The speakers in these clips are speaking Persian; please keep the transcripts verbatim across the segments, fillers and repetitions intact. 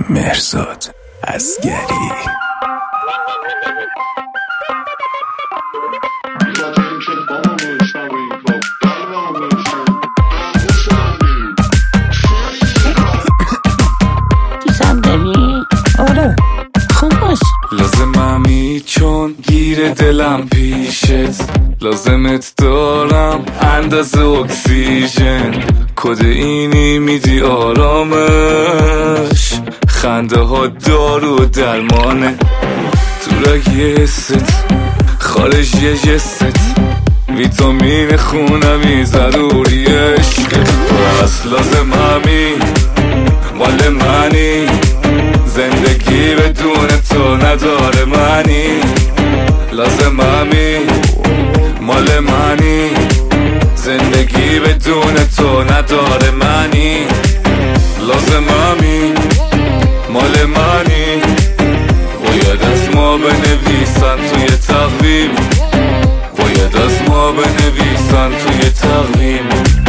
مهرزاد اصغری. دوستم داری؟ آره خوب باش. لازممی چون گیر دلم پیشت، لازمت دارم اندازه اکسیژن. کد اینی میدی آرامش، خنده ها دارو و درمانه. تو رگ ست خارج یه جست، ویتامین خونمی ضروری عشق. پس لازم همین مال منی، زندگی بدون تو نداره معنی. لازم همین مال منی، زندگی بدون تو نداره معنی. لازم همین مال منی، باید از ما بنویسن توی تقویم، باید از ما بنویسن توی تقویم.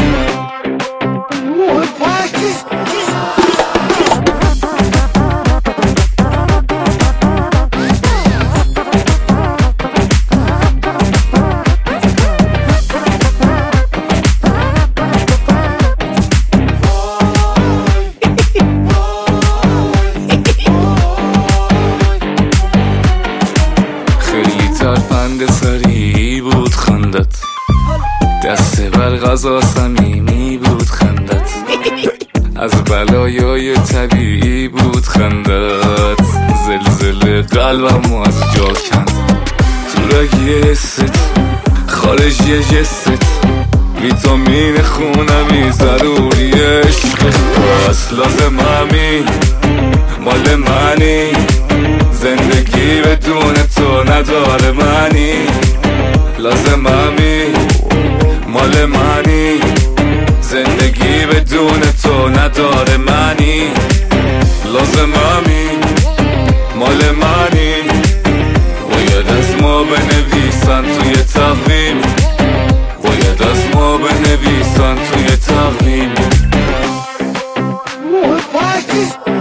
ترفند سری بود خندت، دسته بر غذا صمیمی بود خندت، از بلایای طبیعی بود خندت. زلزله قلبم از جا کند، تو رگ ست خارج یه جست، ویتامین خونمی ضروری عشق. پس لازم همین مال منی، زندگی بدون تو نداره معنی. لازم همین مال منی، زندگی بدون تو نداره معنی. لازم همین مال منی، باید از ما بنویسن توی تقویم، باید از ما بنویسن توی تقویم.